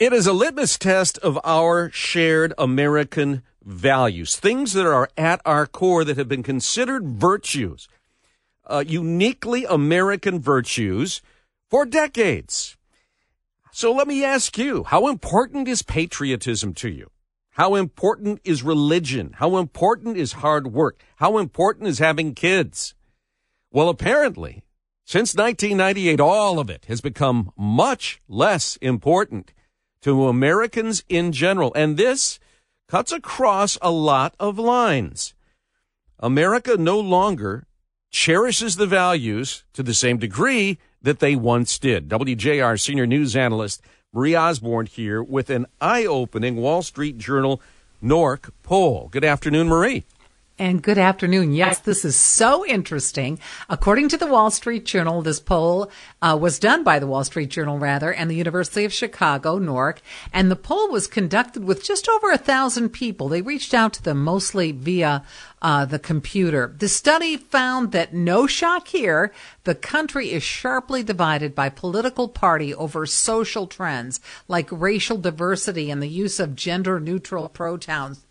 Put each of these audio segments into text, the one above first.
It is a litmus test of our shared American values, things that are at our core that have been considered virtues, uniquely American virtues for decades. So let me ask you, how important is patriotism to you? How important is religion? How important is hard work? How important is having kids? Well, apparently, since 1998, all of it has become much less important to Americans in general. And this cuts across a lot of lines. America no longer cherishes the values to the same degree that they once did. WJR senior news analyst Marie Osborne here with an eye-opening Wall Street Journal NORC poll. Good afternoon, Marie. And good afternoon. Yes, this is so interesting. According to the Wall Street Journal, this poll was done by the Wall Street Journal, and the University of Chicago, NORC. And the poll was conducted with just over 1,000 people. They reached out to them mostly via the computer. The study found that, no shock here, the country is sharply divided by political party over social trends like racial diversity and the use of gender-neutral pronouns.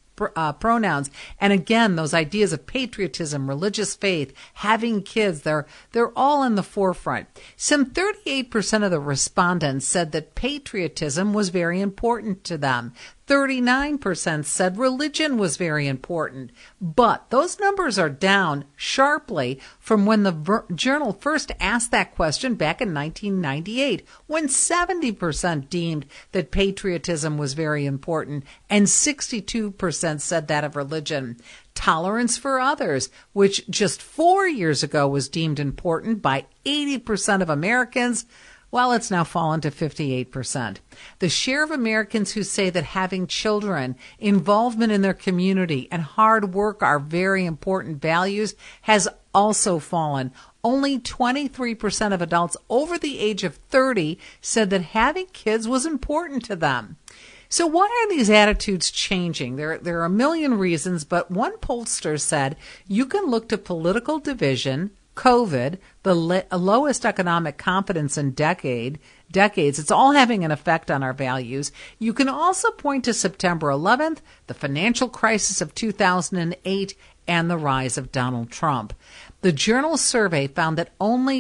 And again, those ideas of patriotism, religious faith, having kids, they're all in the forefront. Some 38% of the respondents said that patriotism was very important to them. 39% said religion was very important. But those numbers are down sharply from when the journal first asked that question back in 1998, when 70% deemed that patriotism was very important and 62% said that of religion. Tolerance for others, which just 4 years ago was deemed important by 80% of Americans, well, it's now fallen to 58%. The share of Americans who say that having children, involvement in their community, and hard work are very important values has also fallen. Only 23% of adults over the age of 30 said that having kids was important to them. So why are these attitudes changing? There are a million reasons, but one pollster said you can look to political division, COVID, the lowest economic confidence in decades. It's all having an effect on our values. You can also point to September 11th, the financial crisis of 2008, and the rise of Donald Trump. The Journal survey found that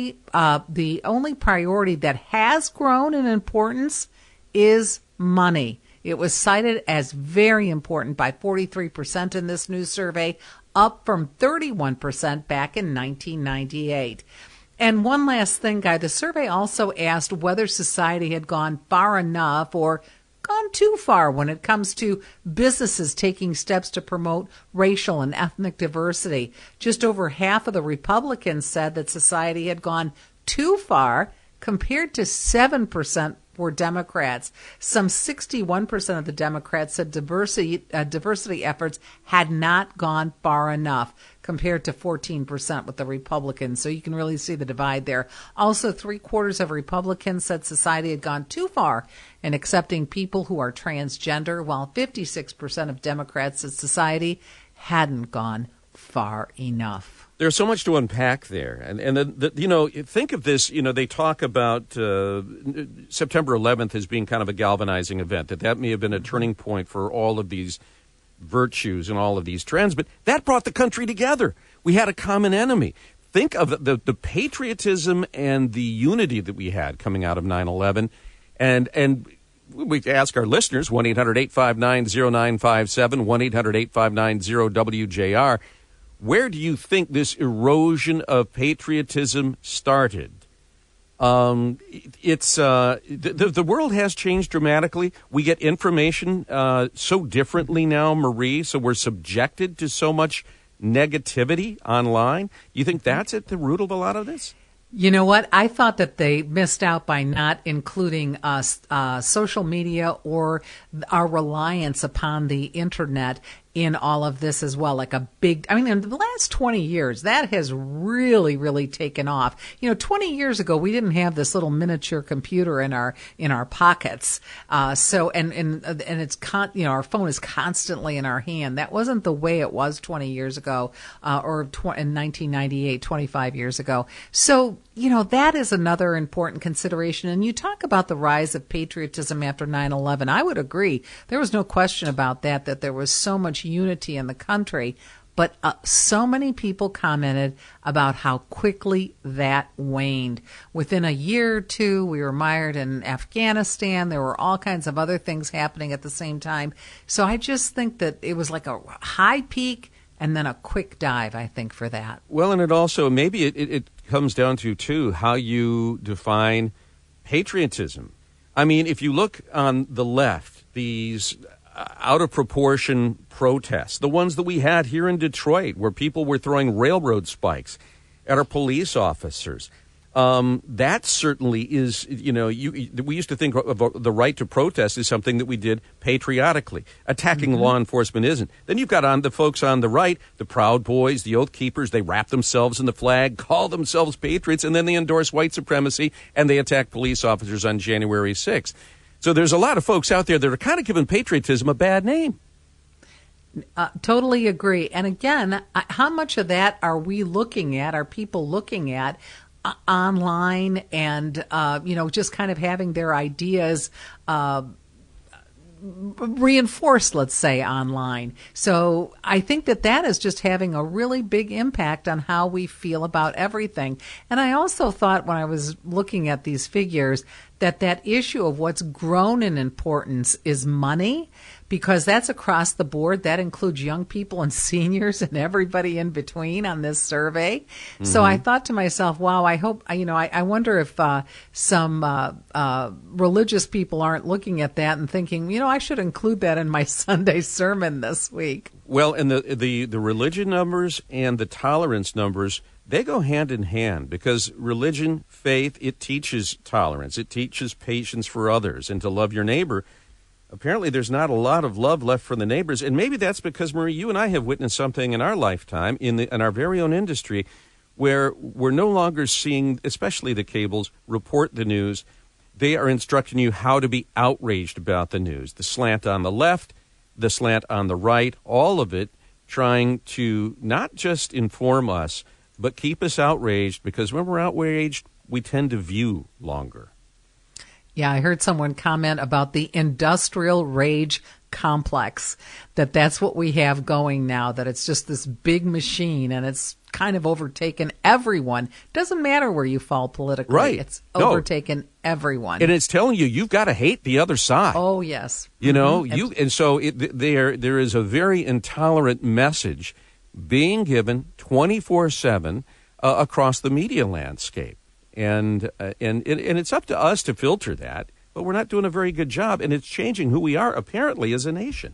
the only priority that has grown in importance is money. It was cited as very important by 43% in this new survey, up from 31% back in 1998. And one last thing, Guy, the survey also asked whether society had gone far enough or gone too far when it comes to businesses taking steps to promote racial and ethnic diversity. Just over half of the Republicans said that society had gone too far, compared to 7% were Democrats. Some 61% of the Democrats said diversity efforts had not gone far enough, compared to 14% with the Republicans. So you can really see the divide there. Also, 3/4 of Republicans said society had gone too far in accepting people who are transgender, while 56% of Democrats said society hadn't gone far enough. There's so much to unpack there. And think of this, they talk about September 11th as being kind of a galvanizing event, that may have been a turning point for all of these virtues and all of these trends, but that brought the country together. We had a common enemy. Think of the patriotism and the unity that we had coming out of 9/11. And we ask our listeners, 1-800-859-0957, 1-800-859-0WJR, where do you think this erosion of patriotism started? The world has changed dramatically. We get information so differently now, Marie, so we're subjected to so much negativity online. You think that's at the root of a lot of this? You know what? I thought that they missed out by not including social media or our reliance upon the internet in all of this as well. In the last 20 years, that has really, really taken off. 20 years ago, we didn't have this little miniature computer in our pockets. Our phone is constantly in our hand. That wasn't the way it was 20 years ago, in 1998, 25 years ago. So, that is another important consideration. And you talk about the rise of patriotism after 9/11. I would agree. There was no question about that there was so much unity in the country. But so many people commented about how quickly that waned. Within a year or two, we were mired in Afghanistan. There were all kinds of other things happening at the same time. So I just think that it was like a high peak and then a quick dive, I think, for that. Well, and it also, maybe it comes down to, too, how you define patriotism. I mean, if you look on the left, these out of proportion protests, the ones that we had here in Detroit, where people were throwing railroad spikes at our police officers. That certainly is, we used to think of the right to protest as something that we did patriotically. Attacking law enforcement isn't. Then you've got on the folks on the right, the Proud Boys, the Oath Keepers. They wrap themselves in the flag, call themselves patriots, and then they endorse white supremacy, and they attack police officers on January 6th. So there's a lot of folks out there that are kind of giving patriotism a bad name. Totally agree. And again, how much of that are we looking at, are people looking at online and, just kind of having their ideas reinforced, let's say, online. So I think that is just having a really big impact on how we feel about everything. And I also thought when I was looking at these figures that issue of what's grown in importance is money, because that's across the board. That includes young people and seniors and everybody in between on this survey. Mm-hmm. So I thought to myself, wow, I hope, I wonder if some religious people aren't looking at that and thinking, I should include that in my Sunday sermon this week. Well, and the religion numbers and the tolerance numbers, they go hand in hand, because religion, faith, it teaches tolerance. It teaches patience for others and to love your neighbor. Apparently, there's not a lot of love left for the neighbors, and maybe that's because, Marie, you and I have witnessed something in our lifetime, in our very own industry, where we're no longer seeing, especially the cables, report the news. They are instructing you how to be outraged about the news. The slant on the left, the slant on the right, all of it trying to not just inform us, but keep us outraged, because when we're outraged, we tend to view longer. Yeah, I heard someone comment about the industrial rage complex, that's what we have going now, that it's just this big machine and it's kind of overtaken everyone. Doesn't matter where you fall politically. Right. It's overtaken everyone. And it's telling you've got to hate the other side. Oh, yes. And so there is a very intolerant message being given 24/7 across the media landscape. And it's up to us to filter that, but we're not doing a very good job, and it's changing who we are, apparently, as a nation.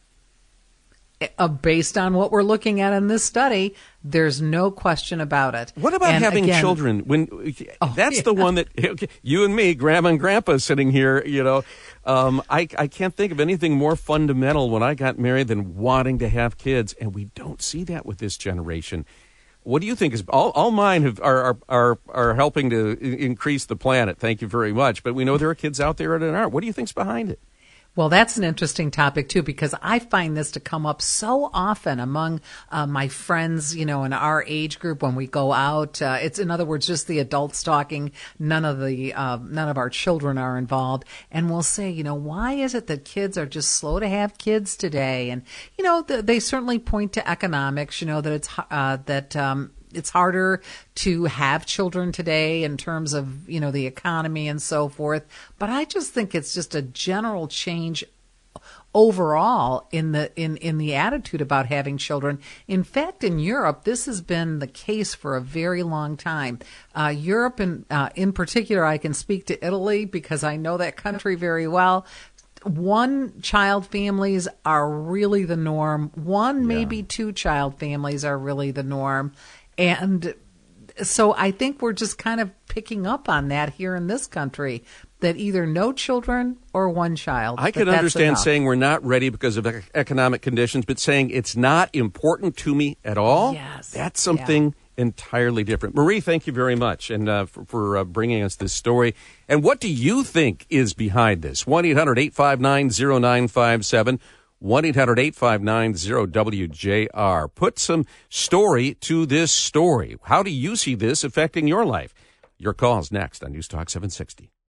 Based on what we're looking at in this study, there's no question about it. What about having children? That's the one that you and me, Grandma and Grandpa, sitting here. I can't think of anything more fundamental when I got married than wanting to have kids, and we don't see that with this generation. What do you think? Is all mine are helping to increase the planet? Thank you very much. But we know there are kids out there that aren't. What do you think's behind it? Well, that's an interesting topic, too, because I find this to come up so often among my friends, in our age group when we go out. It's, in other words, just the adults talking. None of our children are involved. And we'll say, why is it that kids are just slow to have kids today? And, they certainly point to economics, that it's harder to have children today in terms of, the economy and so forth. But I just think it's just a general change overall in the attitude about having children. In fact, in Europe, this has been the case for a very long time. Europe, in particular, I can speak to Italy because I know that country very well. One-child families are really the norm. Maybe two-child families are really the norm. And so I think we're just kind of picking up on that here in this country, that either no children or one child. I can understand saying we're not ready because of economic conditions, but saying it's not important to me at all, that's something entirely different. Marie, thank you very much and for bringing us this story. And what do you think is behind this? 1-800-859-0957. 1-800-859-0WJR. Put some story to this story. How do you see this affecting your life? Your calls next on News Talk 760.